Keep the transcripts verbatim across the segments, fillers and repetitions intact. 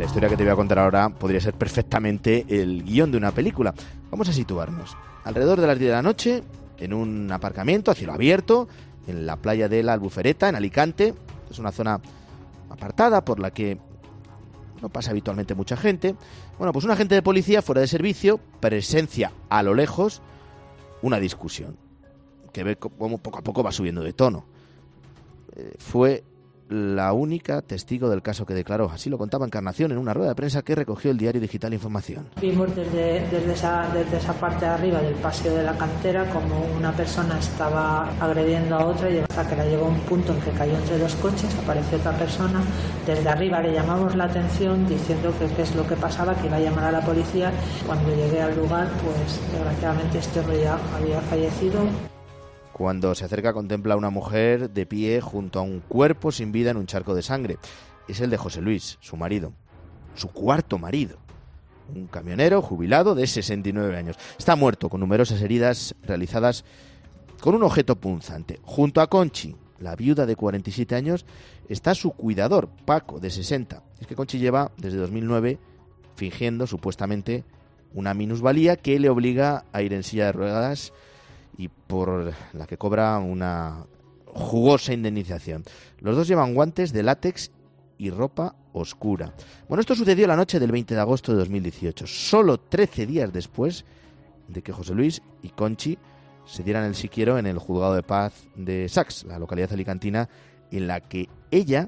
la historia que te voy a contar ahora podría ser perfectamente el guión de una película. Vamos a situarnos. Alrededor de las diez de la noche, en un aparcamiento a cielo abierto, en la playa de la Albufereta, en Alicante. Es una zona apartada por la que no pasa habitualmente mucha gente. Bueno, pues un agente de policía fuera de servicio presencia a lo lejos una discusión que ve cómo poco a poco va subiendo de tono. Eh, fue la única testigo del caso que declaró. Así lo contaba Encarnación en una rueda de prensa que recogió el diario digital Información. Vimos desde, desde, esa, desde esa parte de arriba del paseo de la cantera como una persona estaba agrediendo a otra y hasta que la llevó a un punto en que cayó entre dos coches, apareció otra persona. Desde arriba le llamamos la atención diciendo que qué es lo que pasaba, que iba a llamar a la policía. Cuando llegué al lugar, pues desgraciadamente este hombre ya había fallecido. Cuando se acerca contempla a una mujer de pie junto a un cuerpo sin vida en un charco de sangre. Es el de José Luis, su marido, su cuarto marido. Un camionero jubilado de sesenta y nueve años. Está muerto con numerosas heridas realizadas con un objeto punzante. Junto a Conchi, la viuda de cuarenta y siete años, está su cuidador, Paco, de sesenta. Es que Conchi lleva desde dos mil nueve fingiendo supuestamente una minusvalía que le obliga a ir en silla de ruedas y por la que cobra una jugosa indemnización. Los dos llevan guantes de látex y ropa oscura. Bueno, esto sucedió la noche del veinte de agosto de dos mil dieciocho, solo trece días después de que José Luis y Conchi se dieran el sí quiero en el juzgado de paz de Sax, la localidad alicantina en la que ella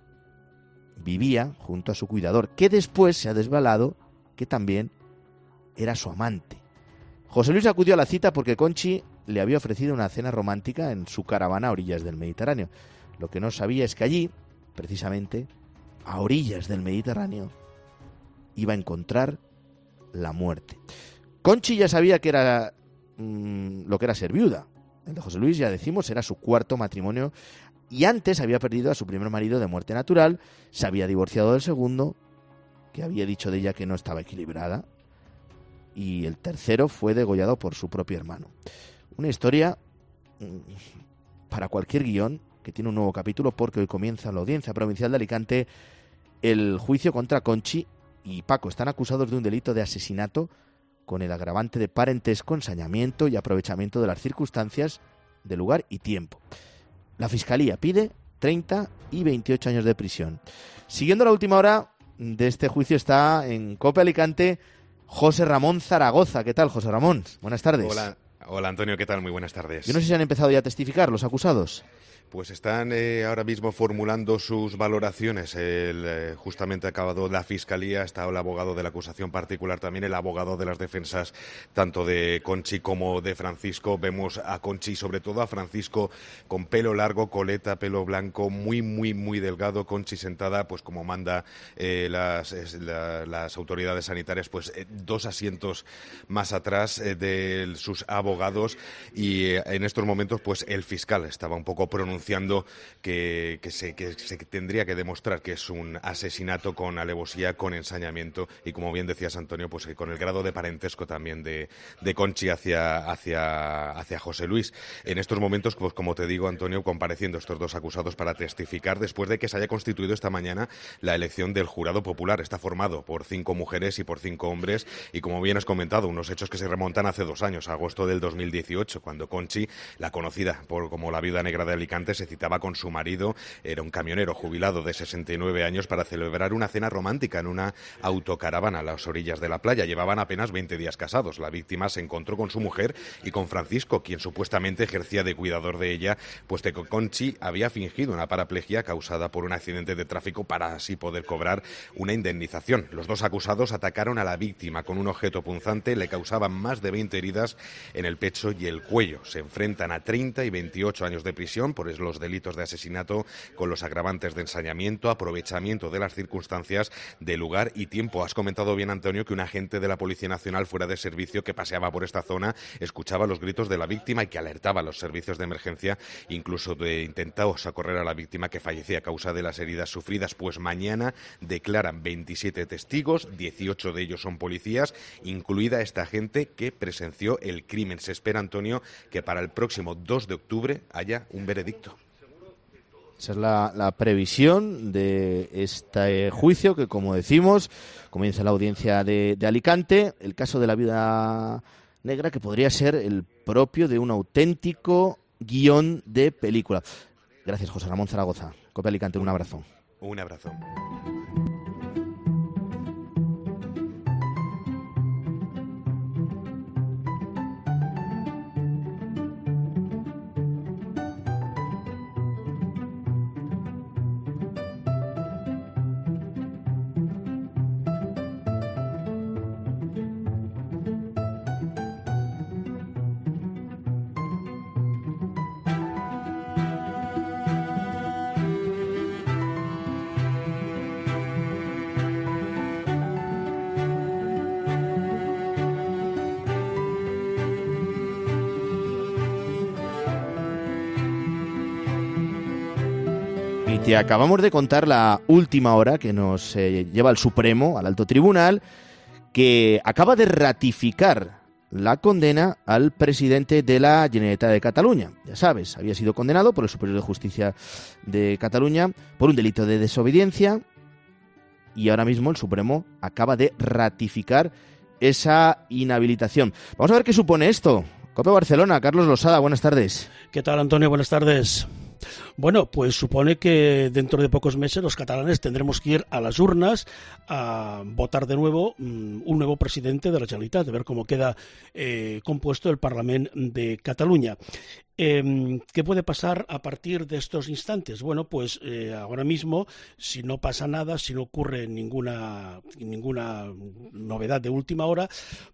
vivía junto a su cuidador, que después se ha desvelado que también era su amante. José Luis acudió a la cita porque Conchi le había ofrecido una cena romántica en su caravana a orillas del Mediterráneo. Lo que no sabía es que allí, precisamente, a orillas del Mediterráneo, iba a encontrar la muerte. Conchi ya sabía que era mmm, lo que era ser viuda. El de José Luis, ya decimos, era su cuarto matrimonio y antes había perdido a su primer marido de muerte natural, se había divorciado del segundo, que había dicho de ella que no estaba equilibrada, y el tercero fue degollado por su propio hermano. Una historia para cualquier guión que tiene un nuevo capítulo porque hoy comienza la Audiencia Provincial de Alicante el juicio contra Conchi y Paco. Están acusados de un delito de asesinato con el agravante de parentesco, ensañamiento y aprovechamiento de las circunstancias de lugar y tiempo. La Fiscalía pide treinta y veintiocho años de prisión. Siguiendo la última hora de este juicio está en COPE Alicante José Ramón Zaragoza. ¿Qué tal, José Ramón? Buenas tardes. Hola, hola Antonio, ¿qué tal? Muy buenas tardes. Yo no sé si han empezado ya a testificar los acusados. Pues están eh, ahora mismo formulando sus valoraciones. El, eh, justamente ha acabado la Fiscalía, está el abogado de la acusación particular, también el abogado de las defensas, tanto de Conchi como de Francisco. Vemos a Conchi, sobre todo a Francisco, con pelo largo, coleta, pelo blanco, muy, muy, muy delgado. Conchi sentada, pues como manda eh, las, es, la, las autoridades sanitarias, pues eh, dos asientos más atrás eh, de sus abogados. Y eh, en estos momentos, pues el fiscal estaba un poco pronunciado Que, que, se, que se tendría que demostrar que es un asesinato con alevosía, con ensañamiento y, como bien decías, Antonio, pues con el grado de parentesco también de, de Conchi hacia, hacia, hacia José Luis. En estos momentos, pues como te digo, Antonio, compareciendo estos dos acusados para testificar después de que se haya constituido esta mañana la elección del jurado popular. Está formado por cinco mujeres y por cinco hombres y, como bien has comentado, unos hechos que se remontan hace dos años, a agosto del dos mil dieciocho, cuando Conchi, la conocida por como la viuda negra de Alicante, se citaba con su marido, era un camionero jubilado de sesenta y nueve años, para celebrar una cena romántica en una autocaravana a las orillas de la playa. Llevaban apenas veinte días casados. La víctima se encontró con su mujer y con Francisco, quien supuestamente ejercía de cuidador de ella, pues que Conchi había fingido una paraplegia causada por un accidente de tráfico para así poder cobrar una indemnización. Los dos acusados atacaron a la víctima con un objeto punzante, le causaban más de veinte heridas en el pecho y el cuello. Se enfrentan a treinta y veintiocho años de prisión por los delitos de asesinato con los agravantes de ensañamiento, aprovechamiento de las circunstancias de lugar y tiempo. Has comentado bien, Antonio, que un agente de la Policía Nacional fuera de servicio que paseaba por esta zona escuchaba los gritos de la víctima y que alertaba a los servicios de emergencia, incluso de intentó socorrer a la víctima, que fallecía a causa de las heridas sufridas. Pues mañana declaran veintisiete testigos, dieciocho de ellos son policías, incluida esta agente que presenció el crimen. Se espera, Antonio, que para el próximo dos de octubre haya un veredicto. Esa es la, la previsión de este juicio que, como decimos, comienza la audiencia de, de Alicante. El caso de la viuda negra, que podría ser el propio de un auténtico guión de película. Gracias, José Ramón Zaragoza. COPE Alicante, un abrazo. Un abrazo. Y te acabamos de contar la última hora que nos eh, lleva al Supremo, al Alto Tribunal, que acaba de ratificar la condena al presidente de la Generalitat de Cataluña. Ya sabes, había sido condenado por el Superior de Justicia de Cataluña por un delito de desobediencia y ahora mismo el Supremo acaba de ratificar esa inhabilitación. Vamos a ver qué supone esto. COPE Barcelona, Carlos Losada, buenas tardes. ¿Qué tal, Antonio? Buenas tardes. Bueno, pues supone que dentro de pocos meses los catalanes tendremos que ir a las urnas a votar de nuevo um, un nuevo presidente de la Generalitat, de ver cómo queda eh, compuesto el Parlamento de Cataluña. Eh, ¿Qué puede pasar a partir de estos instantes? Bueno, pues eh, ahora mismo, si no pasa nada, si no ocurre ninguna, ninguna novedad de última hora,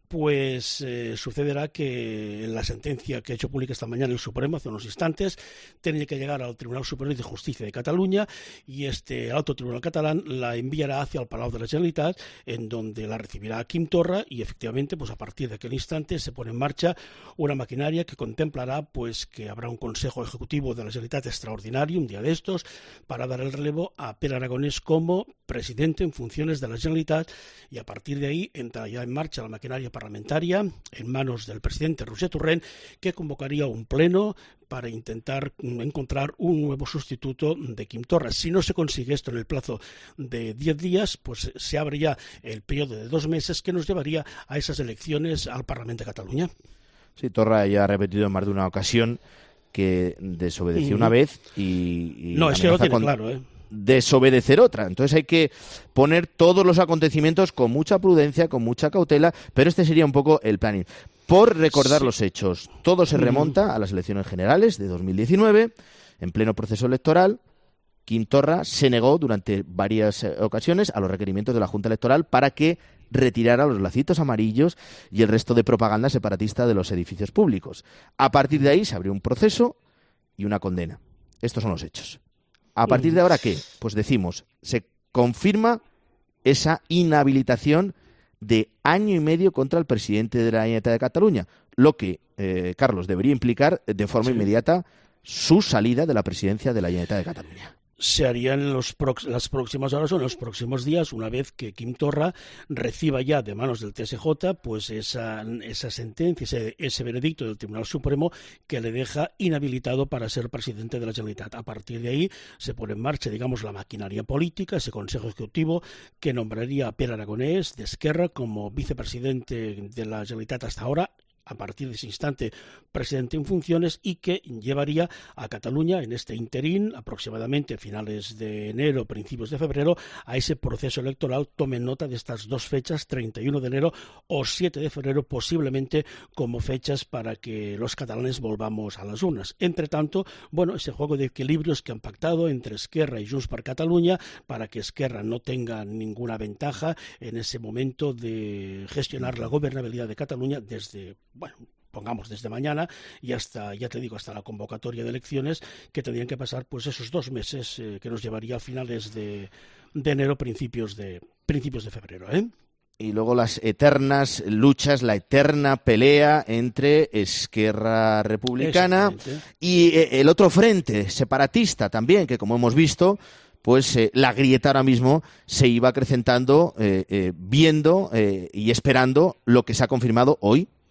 pues eh, sucederá que en la sentencia que ha hecho pública esta mañana el Supremo, hace unos instantes, tiene que llegar al Tribunal Superior de Justicia de Cataluña y este Alto Tribunal catalán la enviará hacia el Palau de la Generalitat, en donde la recibirá Quim Torra y efectivamente, pues a partir de aquel instante se pone en marcha una maquinaria que contemplará pues que habrá un Consejo Ejecutivo de la Generalitat extraordinario, un día de estos, para dar el relevo a Pere Aragonés como presidente en funciones de la Generalitat y a partir de ahí entra ya en marcha la maquinaria parlamentaria en manos del presidente Roger Torrent, que convocaría un pleno para intentar encontrar un nuevo sustituto de Quim Torra. Si no se consigue esto en el plazo de diez días, pues se abre ya el periodo de dos meses que nos llevaría a esas elecciones al Parlamento de Cataluña. Sí, Torra ya ha repetido en más de una ocasión que desobedeció mm. una vez y... y no, es que lo tiene claro, ¿eh? Desobedecer otra. Entonces hay que poner todos los acontecimientos con mucha prudencia, con mucha cautela, pero este sería un poco el planning. Por recordar sí. los hechos, todo se remonta a las elecciones generales de dos mil diecinueve, en pleno proceso electoral. Quim Torra se negó durante varias ocasiones a los requerimientos de la Junta Electoral para que retirara los lacitos amarillos y el resto de propaganda separatista de los edificios públicos. A partir de ahí se abrió un proceso y una condena. Estos son los hechos. ¿A partir de ahora qué? Pues decimos, se confirma esa inhabilitación de año y medio contra el presidente de la Generalitat de Cataluña, lo que, eh, Carlos, debería implicar de forma sí. inmediata su salida de la presidencia de la Generalitat de Cataluña. Se haría en los pro- las próximas horas o en los próximos días, una vez que Quim Torra reciba ya de manos del T S J pues esa, esa sentencia, ese, ese veredicto del Tribunal Supremo que le deja inhabilitado para ser presidente de la Generalitat. A partir de ahí se pone en marcha, digamos, la maquinaria política, ese Consejo Ejecutivo que nombraría a Pere Aragonés de Esquerra como vicepresidente de la Generalitat hasta ahora, a partir de ese instante presidente en funciones, y que llevaría a Cataluña en este interín, aproximadamente finales de enero, principios de febrero, a ese proceso electoral. Tomen nota de estas dos fechas, treinta y uno de enero o siete de febrero, posiblemente como fechas para que los catalanes volvamos a las urnas. Entre tanto, bueno, ese juego de equilibrios que han pactado entre Esquerra y Junts per Catalunya para que Esquerra no tenga ninguna ventaja en ese momento de gestionar la gobernabilidad de Cataluña desde, bueno, pongamos desde mañana y hasta, ya te digo, hasta la convocatoria de elecciones, que tendrían que pasar pues esos dos meses eh, que nos llevaría a finales de, de enero, principios de, principios de febrero, ¿eh? Y luego las eternas luchas, la eterna pelea entre Esquerra Republicana y eh, el otro frente separatista también, que como hemos visto, pues eh, la grieta ahora mismo se iba acrecentando eh, eh, viendo eh, y esperando lo que se ha confirmado hoy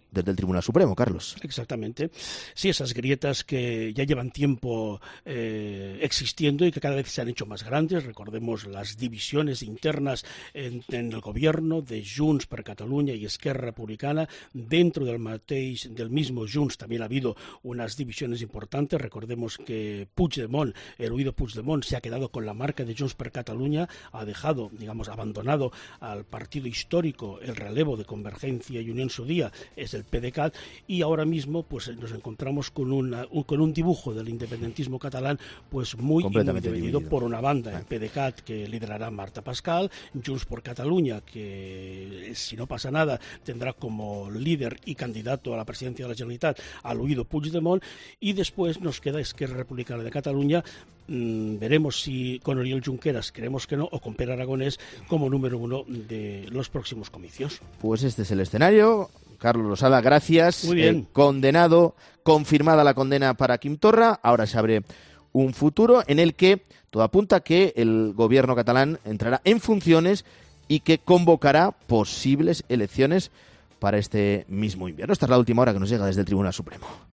desde el Tribunal Supremo, Carlos. Exactamente. Sí, esas grietas que ya llevan tiempo eh, existiendo y que cada vez se han hecho más grandes. Recordemos las divisiones internas en, en el gobierno de Junts per Catalunya y Esquerra Republicana. Dentro del, mateix, del mismo Junts también ha habido unas divisiones importantes. Recordemos que Puigdemont, el huido Puigdemont, se ha quedado con la marca de Junts per Catalunya, ha dejado, digamos, abandonado al partido histórico. El relevo de Convergencia y Unión en su día es el P D C A T, y ahora mismo pues nos encontramos con, una, un, con un dibujo del independentismo catalán pues muy, muy dividido. dividido por una banda, el P D C A T, que liderará Marta Pascal, Junts per Catalunya, que si no pasa nada tendrá como líder y candidato a la presidencia de la Generalitat al huido Puigdemont, y después nos queda Esquerra Republicana de Catalunya. Mm, veremos si con Oriol Junqueras, creemos que no, o con Pere Aragonés como número uno de los próximos comicios. Pues este es el escenario. Carlos Losada, gracias. Muy bien. Eh, condenado, confirmada la condena para Quim Torra. Ahora se abre un futuro en el que todo apunta que el gobierno catalán entrará en funciones y que convocará posibles elecciones para este mismo invierno. Esta es la última hora que nos llega desde el Tribunal Supremo.